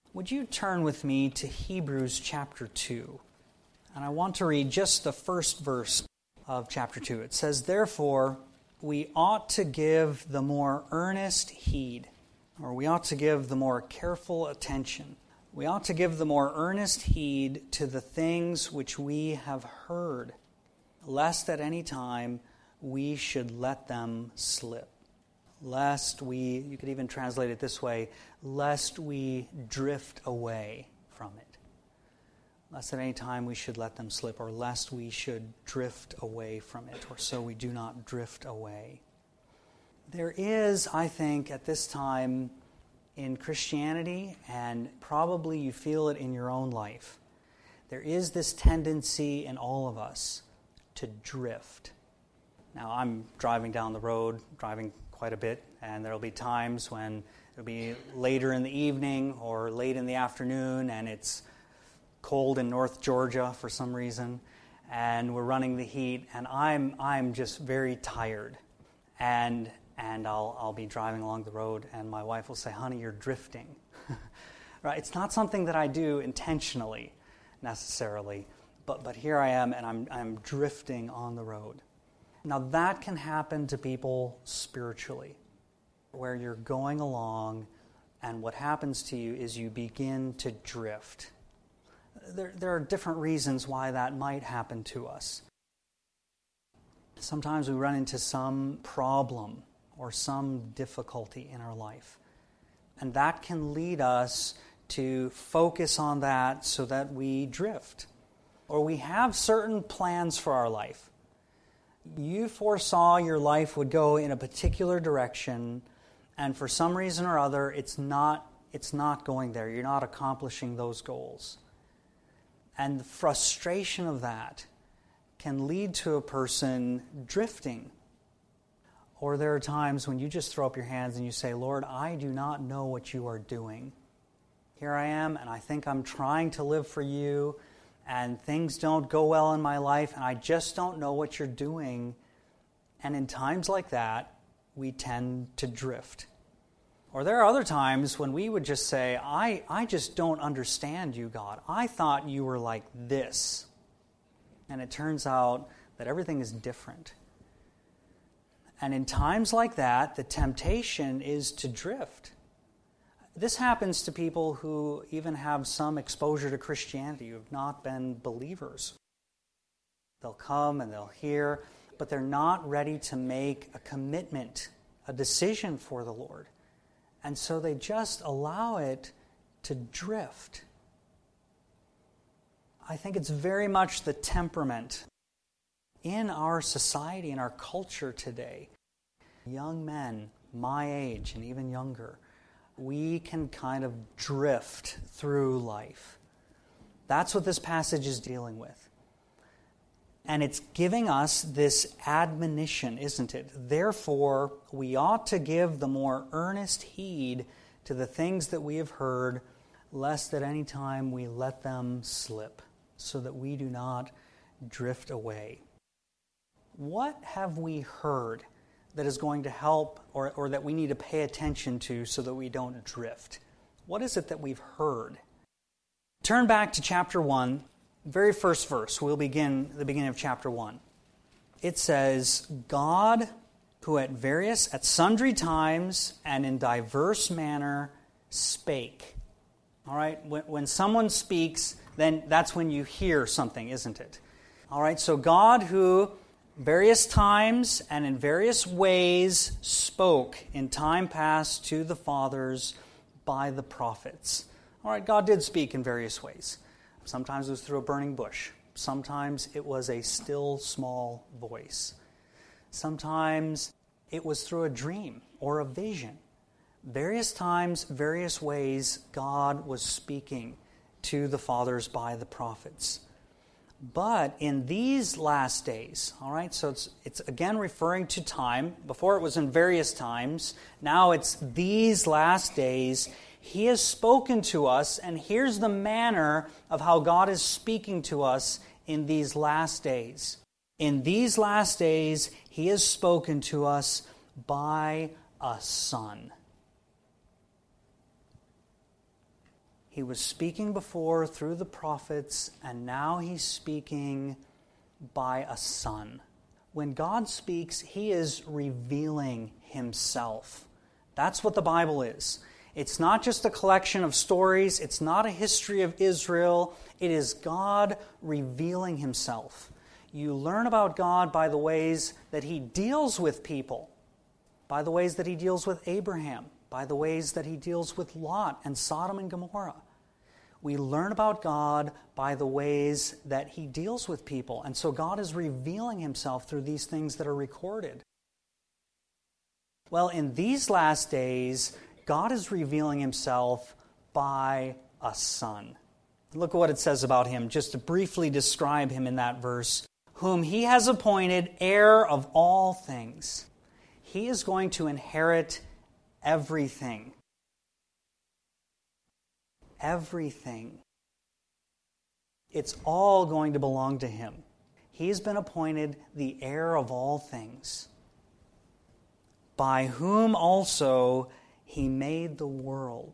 Would you turn with me to Hebrews chapter 2? And I want to read just the first verse of chapter 2. It says, "Therefore, we ought to give the more earnest heed," or we ought to give the more careful attention. We ought to give the more earnest heed to the things which we have heard, lest at any time we should let them slip. Lest we, you could even translate it this way, lest we drift away from it. Lest at any time we should let them slip, or lest we should drift away from it, or so we do not drift away. There is, I think, at this time in Christianity, and probably you feel it in your own life, there is this tendency in all of us to drift. Now, I'm driving down the road, driving quite a bit, and there'll be times when it'll be later in the evening or late in the afternoon, and it's cold in North Georgia for some reason, and we're running the heat, and I'm just very tired, and I'll be driving along the road, and my wife will say, "Honey, you're drifting." Right? It's not something that I do intentionally, necessarily, but here I am, and I'm drifting on the road. Now that can happen to people spiritually, where you're going along, and what happens to you is you begin to drift. There are different reasons why that might happen to us. Sometimes we run into some problem or some difficulty in our life, and that can lead us to focus on that so that we drift. Or we have certain plans for our life. You foresaw your life would go in a particular direction, and for some reason or other, it's not going there. You're not accomplishing those goals. And the frustration of that can lead to a person drifting. Or there are times when you just throw up your hands and you say, "Lord, I do not know what you are doing. Here I am, and I think I'm trying to live for you, and things don't go well in my life, and I just don't know what you're doing." And in times like that, we tend to drift. Or there are other times when we would just say, I just don't understand you, God. I thought you were like this. And it turns out that everything is different. And in times like that, the temptation is to drift. This happens to people who even have some exposure to Christianity, who have not been believers. They'll come and they'll hear, but they're not ready to make a commitment, a decision for the Lord. And so they just allow it to drift. I think it's very much the temperament in our society, in our culture today. Young men, my age and even younger, we can kind of drift through life. That's what this passage is dealing with. And it's giving us this admonition, isn't it? Therefore, we ought to give the more earnest heed to the things that we have heard, lest at any time we let them slip, so that we do not drift away. What have we heard that is going to help or that we need to pay attention to so that we don't drift? What is it that we've heard? Turn back to chapter 1, very first verse. We'll begin the beginning of chapter 1. It says, "God, who at sundry times and in diverse manner spake." All right, when someone speaks, then that's when you hear something, isn't it? All right, so God who various times and in various ways spoke in time past to the fathers by the prophets. All right, God did speak in various ways. Sometimes it was through a burning bush. Sometimes it was a still small voice. Sometimes it was through a dream or a vision. Various times, various ways, God was speaking to the fathers by the prophets. But in these last days, all right, so it's again referring to time. Before it was in various times. Now it's these last days. He has spoken to us, and here's the manner of how God is speaking to us in these last days. In these last days, He has spoken to us by a Son. He was speaking before through the prophets, and now he's speaking by a son. When God speaks, he is revealing himself. That's what the Bible is. It's not just a collection of stories. It's not a history of Israel. It is God revealing himself. You learn about God by the ways that he deals with people, by the ways that he deals with Abraham, by the ways that he deals with Lot and Sodom and Gomorrah. We learn about God by the ways that he deals with people. And so God is revealing himself through these things that are recorded. Well, in these last days, God is revealing himself by a son. Look at what it says about him, just to briefly describe him in that verse. Whom he has appointed heir of all things. He is going to inherit everything. Everything. It's all going to belong to him. He's been appointed the heir of all things, by whom also he made the world.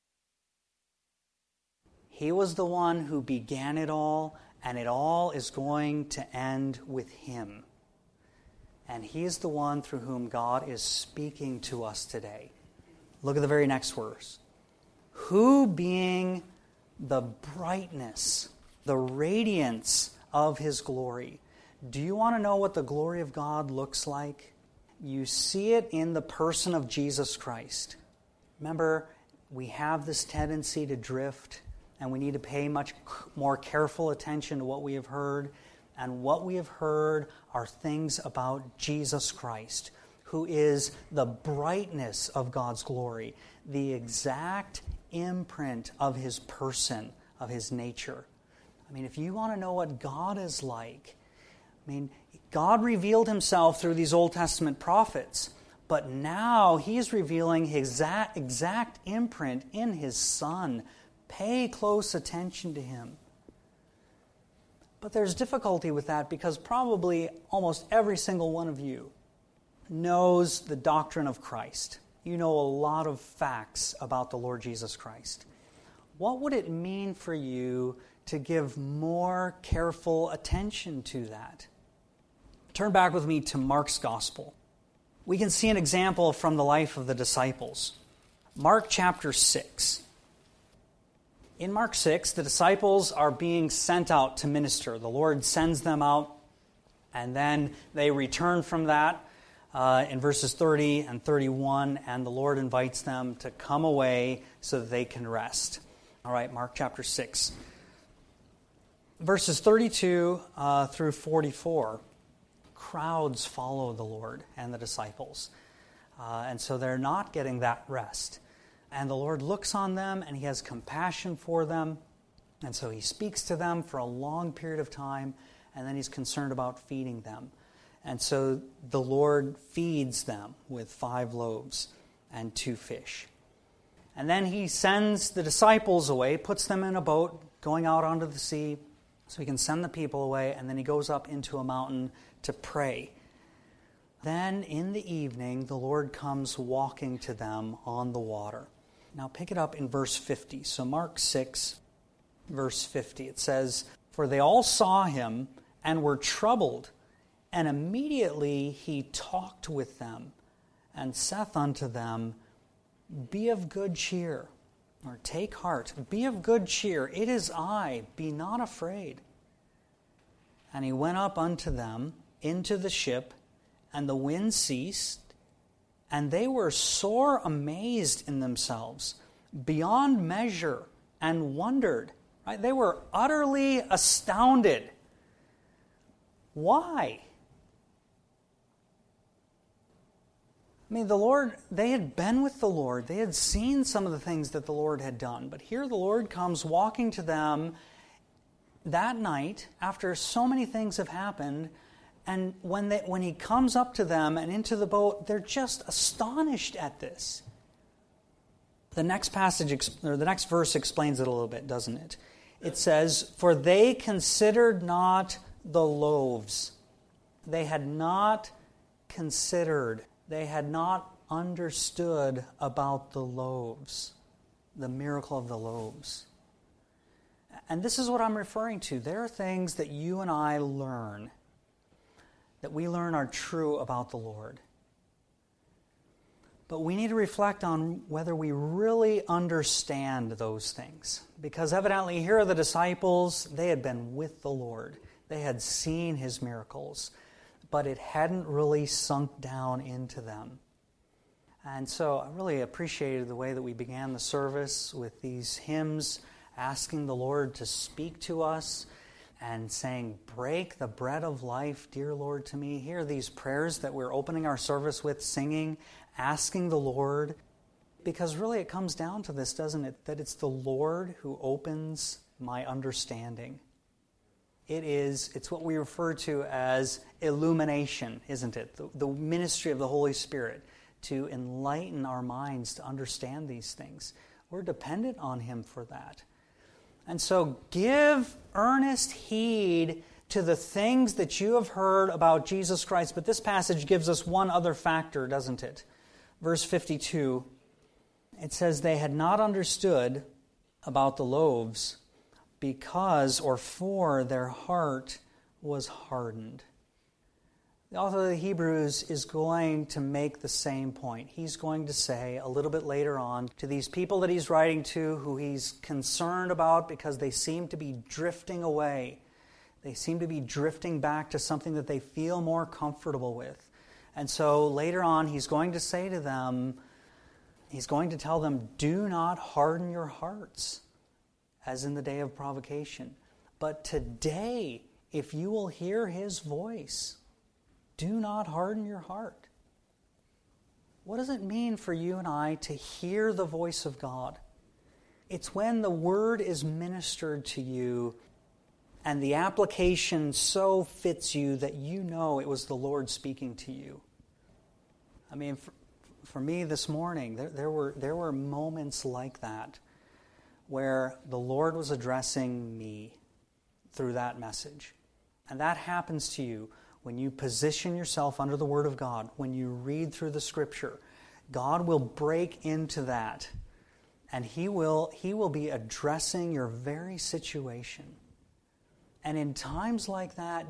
He was the one who began it all, and it all is going to end with him. And he is the one through whom God is speaking to us today. Look at the very next verse. Who being the brightness, the radiance of his glory. Do you want to know what the glory of God looks like? You see it in the person of Jesus Christ. Remember, we have this tendency to drift, and we need to pay much more careful attention to what we have heard. And what we have heard are things about Jesus Christ, who is the brightness of God's glory, the exact imprint of his person, of his nature. I mean, if you want to know what God is like, God revealed himself through these Old Testament prophets, but now he is revealing his exact imprint in his Son. Pay close attention to him. But there's difficulty with that because probably almost every single one of you knows the doctrine of Christ. You know a lot of facts about the Lord Jesus Christ. What would it mean for you to give more careful attention to that? Turn back with me to Mark's Gospel. We can see an example from the life of the disciples. Mark chapter 6. In Mark 6, the disciples are being sent out to minister. The Lord sends them out, and then they return from that in verses 30 and 31, and the Lord invites them to come away so that they can rest. All right, Mark chapter 6. Verses 32 through 44, crowds follow the Lord and the disciples. And so they're not getting that rest. And the Lord looks on them, and he has compassion for them. And so he speaks to them for a long period of time, and then he's concerned about feeding them. And so the Lord feeds them with 5 loaves and 2 fish. And then he sends the disciples away, puts them in a boat, going out onto the sea, so he can send the people away, and then he goes up into a mountain to pray. Then in the evening, the Lord comes walking to them on the water. Now pick it up in verse 50. So Mark 6, verse 50, it says, "For they all saw him and were troubled, and immediately he talked with them, and saith unto them, Be of good cheer," or "Take heart, be of good cheer, it is I, be not afraid." And he went up unto them into the ship, and the wind ceased, and they were sore amazed in themselves, beyond measure, and wondered. Right? They were utterly astounded. Why? The Lord, they had been with the Lord. They had seen some of the things that the Lord had done. But here the Lord comes walking to them that night after so many things have happened. And when he comes up to them and into the boat, they're just astonished at this. The next passage, or the next verse explains it a little bit, doesn't it? It says, "For they considered not the loaves." They had not considered, they had not understood about the loaves, the miracle of the loaves. And this is what I'm referring to. There are things that you and I learn, that we learn are true about the Lord. But we need to reflect on whether we really understand those things. Because evidently here are the disciples, they had been with the Lord. They had seen His miracles, but it hadn't really sunk down into them. And so I really appreciated the way that we began the service with these hymns, asking the Lord to speak to us and saying, break the bread of life, dear Lord, to me. Here are these prayers that we're opening our service with, singing, asking the Lord. Because really it comes down to this, doesn't it? That it's the Lord who opens my understanding. It's what we refer to as illumination, isn't it? The ministry of the Holy Spirit to enlighten our minds to understand these things. We're dependent on Him for that. And so give earnest heed to the things that you have heard about Jesus Christ. But this passage gives us one other factor, doesn't it? Verse 52, it says, they had not understood about the loaves because or for their heart was hardened. The author of the Hebrews is going to make the same point. He's going to say a little bit later on to these people that he's writing to, who he's concerned about because they seem to be drifting away. They seem to be drifting back to something that they feel more comfortable with. And so later on he's going to say to them, he's going to tell them, do not harden your hearts as in the day of provocation. But today, if you will hear His voice, do not harden your heart. What does it mean for you and I to hear the voice of God? It's when the Word is ministered to you and the application so fits you that you know it was the Lord speaking to you. I mean, for me this morning, there were moments like that where the Lord was addressing me through that message. And that happens to you when you position yourself under the Word of God, when you read through the Scripture. God will break into that, and He will be addressing your very situation. And in times like that,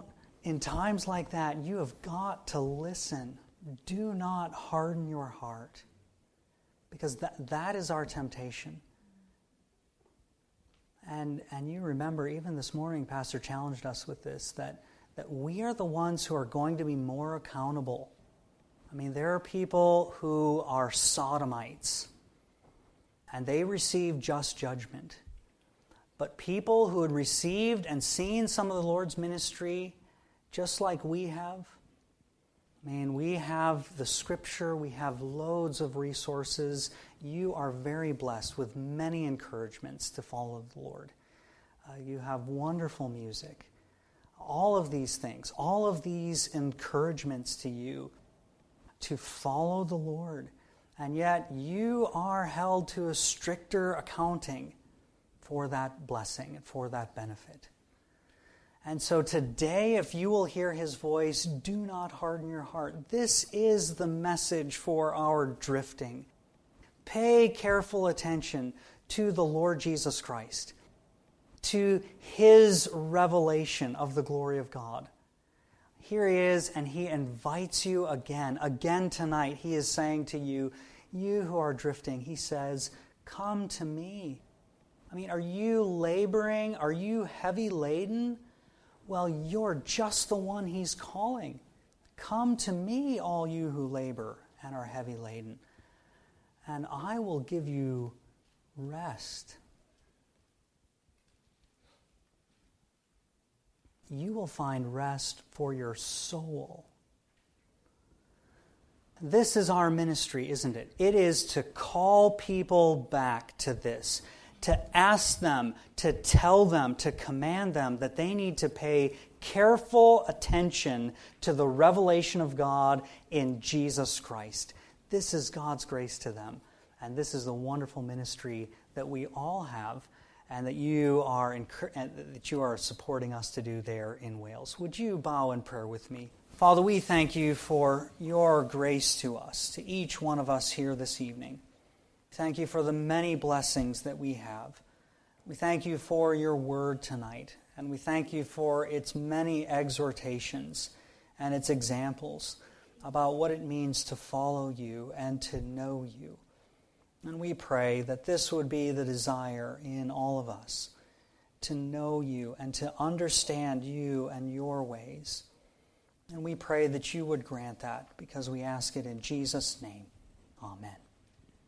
you have got to listen. Do not harden your heart, because that is our temptation. And you remember, even this morning, Pastor challenged us with this, that we are the ones who are going to be more accountable. I mean, there are people who are sodomites, and they receive just judgment. But people who had received and seen some of the Lord's ministry, just like we have, I mean, we have the Scripture, we have loads of resources. You are very blessed with many encouragements to follow the Lord. You have wonderful music. All of these things, all of these encouragements to you to follow the Lord. And yet you are held to a stricter accounting for that blessing and for that benefit. And so today, if you will hear His voice, do not harden your heart. This is the message for our drifting. Pay careful attention to the Lord Jesus Christ, to His revelation of the glory of God. Here He is, and He invites you again tonight. He is saying to you, you who are drifting, He says, come to me. I mean, are you laboring? Are you heavy laden? Well, you're just the one He's calling. Come to me, all you who labor and are heavy laden, and I will give you rest. You will find rest for your soul. This is our ministry, isn't it? It is to call people back to this, to ask them, to tell them, to command them that they need to pay careful attention to the revelation of God in Jesus Christ. This is God's grace to them, and this is the wonderful ministry that we all have, and that you are supporting us to do there in Wales. Would you bow in prayer with me? Father, we thank you for your grace to us, to each one of us here this evening. Thank you for the many blessings that we have. We thank you for your word tonight, and we thank you for its many exhortations and its examples about what it means to follow you and to know you. And we pray that this would be the desire in all of us, to know you and to understand you and your ways. And we pray that you would grant that, because we ask it in Jesus' name. Amen.